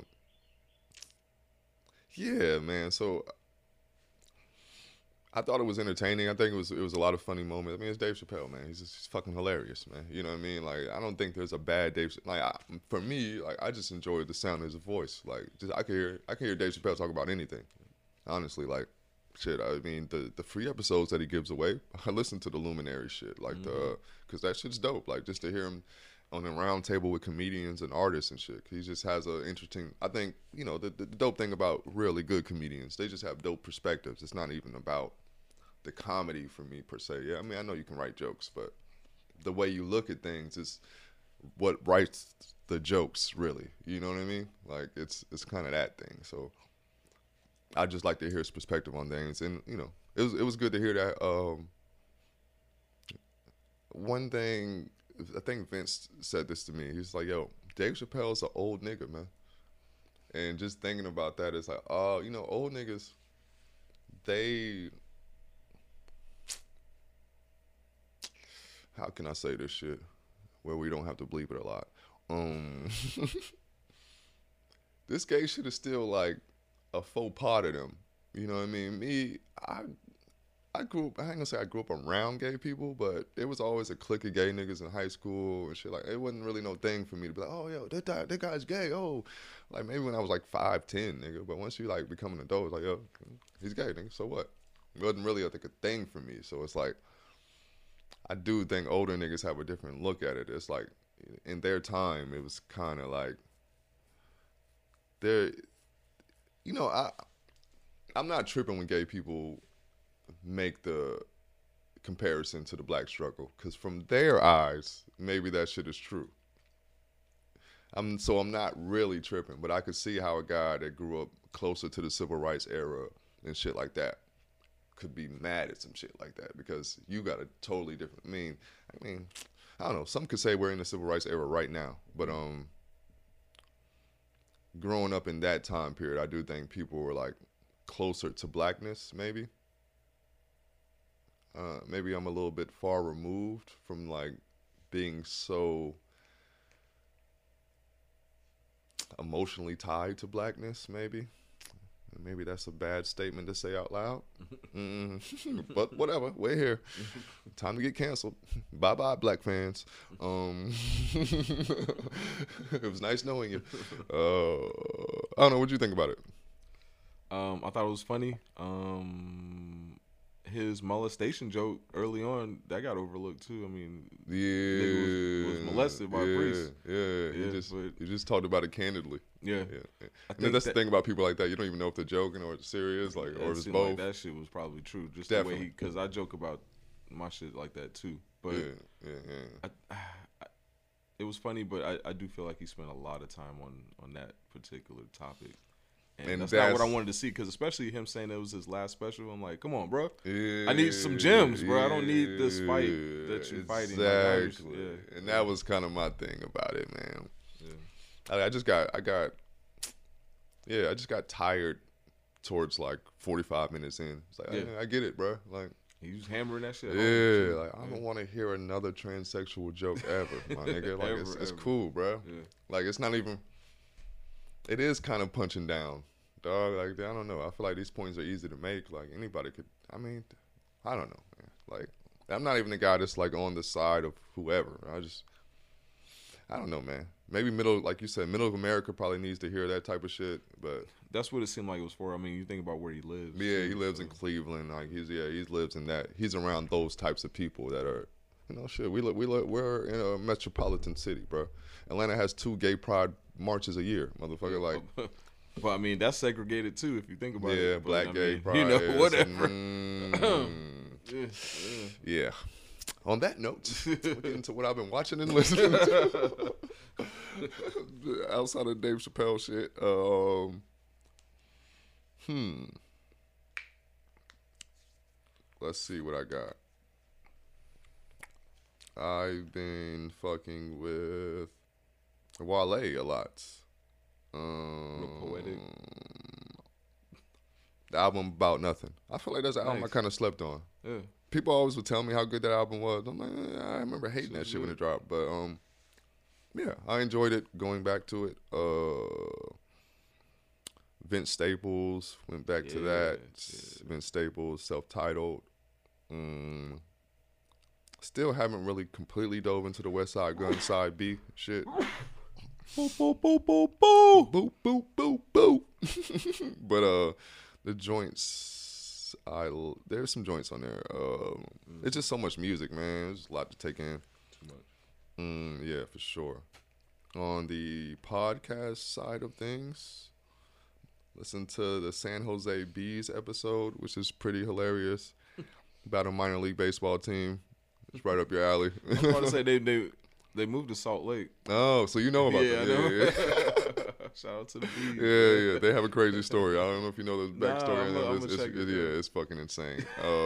yeah, man. So I thought it was entertaining. I think it was a lot of funny moments. I mean, it's Dave Chappelle, man. He's fucking hilarious, man. You know what I mean? Like, I don't think there's a bad Dave. For me, like, I just enjoyed the sound of his voice. Like, just I can hear Dave Chappelle talk about anything. Honestly, like, shit. I mean, the free episodes that he gives away, I listen to the Luminary shit, like because that shit's dope. Like, just to hear him on a round table with comedians and artists and shit. He just has a interesting. I think the dope thing about really good comedians, they just have dope perspectives. It's not even about the comedy for me per se. Yeah, I mean, I know you can write jokes, but the way you look at things is what writes the jokes, really. You know what I mean? Like, it's kind of that thing. So I just like to hear his perspective on things, and it was good to hear that. One thing, I think Vince said this to me. He's like, "Yo, Dave Chappelle's an old nigga, man," and just thinking about that, it's like, oh, old niggas, how can I say this shit where we don't have to bleep it a lot? This gay shit is still like a faux pas to them. You know what I mean? Me, I grew up, I ain't gonna say I grew up around gay people, but it was always a clique of gay niggas in high school and shit. Like, it wasn't really no thing for me to be like, oh, yo, that guy's gay. Oh, like maybe when I was like 5'10", nigga. But once you like become an adult, it's like, yo, he's gay, nigga. So what? It wasn't really like a thing for me. So it's like, I do think older niggas have a different look at it. It's like, in their time, it was kind of like, they're, you know, I'm not tripping when gay people make the comparison to the black struggle, because from their eyes, maybe that shit is true. I'm not really tripping, but I could see how a guy that grew up closer to the civil rights era and shit like that could be mad at some shit like that, because you got a totally different. I mean, I don't know. Some could say we're in the civil rights era right now, but growing up in that time period, I do think people were like closer to blackness, maybe. Maybe I'm a little bit far removed from like being so emotionally tied to blackness, maybe. Maybe that's a bad statement to say out loud. But whatever, we're here. Time to get canceled. Bye-bye, black fans. It was nice knowing you. I don't know, what'd you think about it? I thought it was funny. His molestation joke early on, that got overlooked too. I mean, yeah, was molested by a priest. Yeah. He just talked about it candidly. Yeah. And then that's the thing about people like that. You don't even know if they're joking or it's serious, like, or if it's both. Like that shit was probably true. Just definitely. The way because I joke about my shit like that too. But it was funny, but I do feel like he spent a lot of time on that particular topic. And that's not what I wanted to see, because especially him saying it was his last special. I'm like, come on, bro. I need some gems, bro. I don't need this fight that you're fighting. Exactly. And that was kind of my thing about it, man. Yeah. I just got tired towards like 45 minutes in. It's like, I get it, bro. Like, he was hammering that shit. Yeah, like I don't want to hear another transsexual joke ever, my nigga. Like it's cool, bro. Yeah. Like it's not even. It is kind of punching down, dog. Like I don't know. I feel like these points are easy to make. Like anybody could. I mean, I don't know, man. Like I'm not even the guy that's like on the side of whoever. I don't know, man. Maybe like you said, middle of America probably needs to hear that type of shit. But that's what it seemed like it was for. I mean, you think about where he lives. Yeah, he lives in Cleveland. Like he lives in that. He's around those types of people that are, you know, shit. We're in a metropolitan city, bro. Atlanta has 2 gay pride marches a year, motherfucker. Like, but I mean, that's segregated too, if you think about it. Yeah, black gay pride. You know, whatever. Yeah. On that note, we'll get into what I've been watching and listening to. Outside of Dave Chappelle shit. Let's see what I got. I've been fucking with Wale a lot. Real poetic. The album About Nothing. I feel like that's an album I kind of slept on. Yeah. People always would tell me how good that album was. I'm like, I remember hating that shit when it dropped. But yeah, I enjoyed it. Going back to it. Vince Staples, went back to that. Yeah. Vince Staples, self-titled. Still haven't really completely dove into the West Side Gun Side B shit. Boop, boop, boop, boop, boop. Boop, boop, boop, boop. But the joints, there's some joints on there. It's just so much music, man. There's a lot to take in. Too much. Yeah, for sure. On the podcast side of things, listen to the San Jose Bees episode, which is pretty hilarious, about a minor league baseball team. It's right up your alley. I was about to say they moved to Salt Lake. Oh, so you know about that. Yeah. Shout out to the Bees. Yeah. They have a crazy story. I don't know if you know the backstory. It's fucking insane.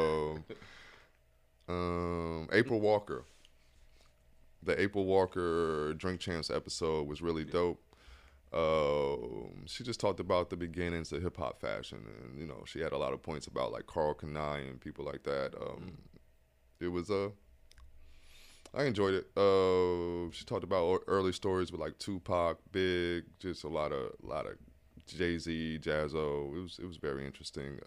April Walker. The April Walker Drink Champs episode was really dope. She just talked about the beginnings of hip hop fashion, and you know she had a lot of points about like Karl Kani and people like that. It was I enjoyed it. She talked about early stories with like Tupac, Big, just a lot of Jay-Z, Jazzo. It was very interesting.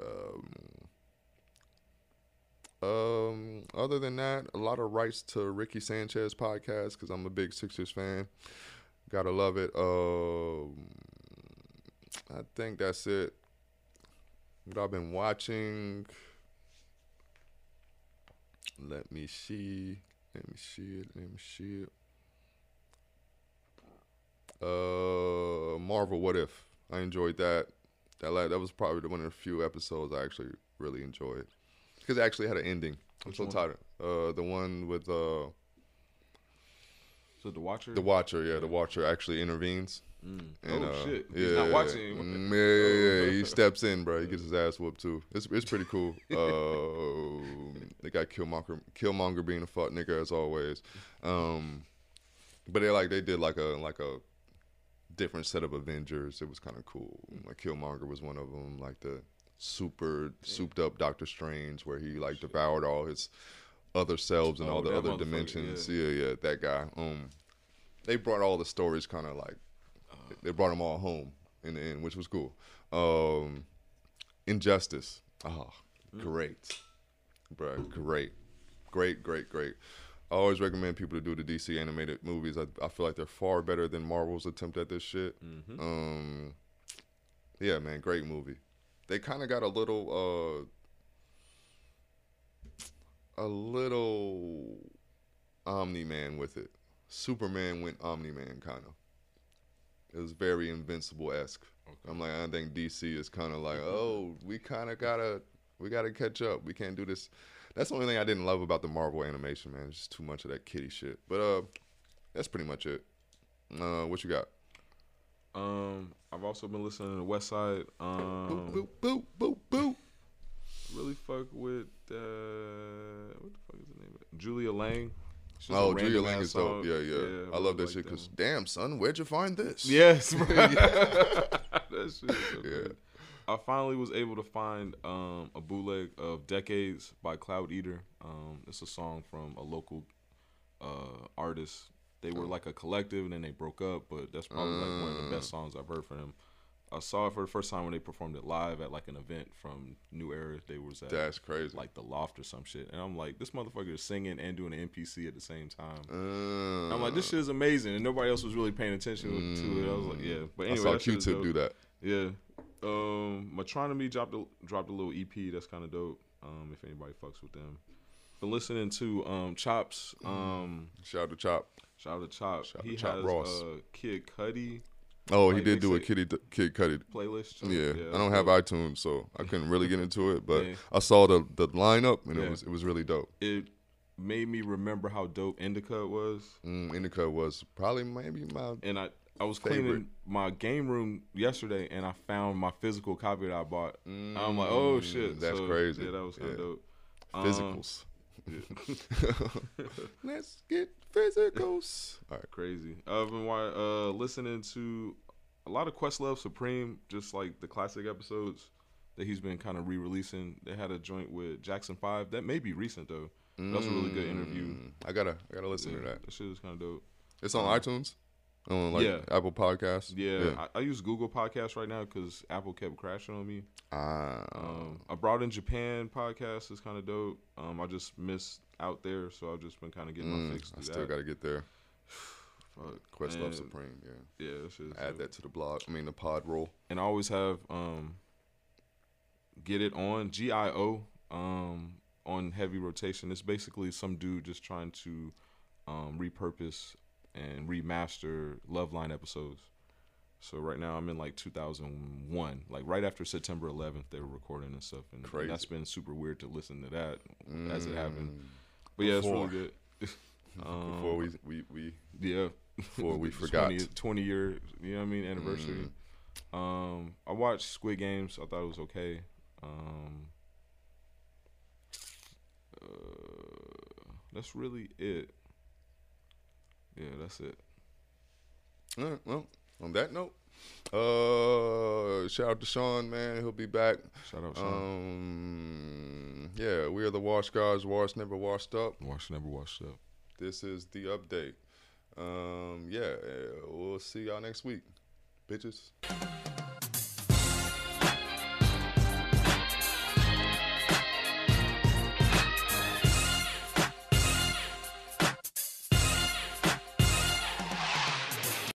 Other than that, a lot of rights to Ricky Sanchez podcast because I'm a big Sixers fan. Gotta love it. I think that's it. What I've been watching. Let me see it. Marvel What If. I enjoyed that. That was probably one of the few episodes I actually really enjoyed. Because it actually had an ending. I'm so tired. The one with So The Watcher? The Watcher, yeah. The Watcher actually intervenes. And, shit. Yeah, he's not watching anymore. Yeah. He steps in, bro. He gets his ass whooped too. It's pretty cool. They got Killmonger being a fuck nigga as always. But they did like a different set of Avengers. It was kind of cool. Like Killmonger was one of them. Like the super souped up Doctor Strange, where he like devoured all his other selves and all the other dimensions. Yeah, that guy. They brought all the stories kind of like. They brought them all home in the end, which was cool. Injustice. Oh, great. Bro, great. I always recommend people to do the DC animated movies. I feel like they're far better than Marvel's attempt at this shit. Mm-hmm. Yeah, man, great movie. They kind of got a little Omni-Man with it. Superman went Omni-Man kind of. It was very Invincible-esque. Okay. I'm like, I think DC is kind of like, oh, we kind of gotta catch up. We can't do this. That's the only thing I didn't love about the Marvel animation, man. It's just too much of that kiddie shit. But that's pretty much it. What you got? I've also been listening to West Side. Boop, boop, boop, boop. Really fuck with what the fuck is the name of it? Julia Lang. Julia Lang is dope. Yeah. I love that shit because, damn, son, where'd you find this? Yes, bro. That shit is so good. I finally was able to find a bootleg of Decades by Cloud Eater. It's a song from a local artist. They were like a collective and then they broke up, but that's probably like one of the best songs I've heard from them. I saw it for the first time when they performed it live at like an event from New Era. They was at that's crazy, like the Loft or some shit. And I'm like, this motherfucker is singing and doing an NPC at the same time. I'm like, this shit is amazing, and nobody else was really paying attention to it. I was like, yeah. But anyway, I saw Q-Tip do that. Yeah. Metronomy dropped a little EP that's kind of dope. If anybody fucks with them. Been listening to Chops. Shout out to Chop. He Chop has Ross. Kid Cudi. Oh, he did do a Kid Cudi playlist. Yeah, I don't have iTunes, so I couldn't really get into it. But I saw the lineup, and it was really dope. It made me remember how dope Indica was. Indica was probably maybe my and I was cleaning my game room yesterday, and I found my physical copy that I bought. I'm like, oh shit, that's crazy. Yeah, that was kind of dope. Physicals. Let's get physicals. All right, crazy. I've been listening to a lot of Questlove Supreme, just like the classic episodes that he's been kind of re-releasing. They had a joint with Jackson 5 that may be recent though. That's a really good interview. I gotta listen to that. That shit is kind of dope. It's on iTunes. On Apple Podcasts. Yeah. I use Google Podcasts right now because Apple kept crashing on me. I brought in Japan podcast is kind of dope. I just missed out there, so I've just been kind of getting my fix. I still got to get there. Fuck. Questlove Supreme, yeah. Add that to the blog. I mean the pod roll. And I always have Get It On GIO on heavy rotation. It's basically some dude just trying to repurpose and remaster Loveline episodes. So right now I'm in like 2001, like right after September 11th they were recording and stuff, and that's been super weird to listen to that as it happened. But yeah, it's really good. Before we forgot 20 year, you know what I mean, anniversary. I watched Squid Games. I thought it was okay. That's really it. Yeah, that's it. All right, well, on that note, shout out to Sean, man. He'll be back. Shout out Sean. Yeah, we are the Wash Guys. Wash never washed up. Wash never washed up. This is the update. Yeah, we'll see y'all next week, bitches.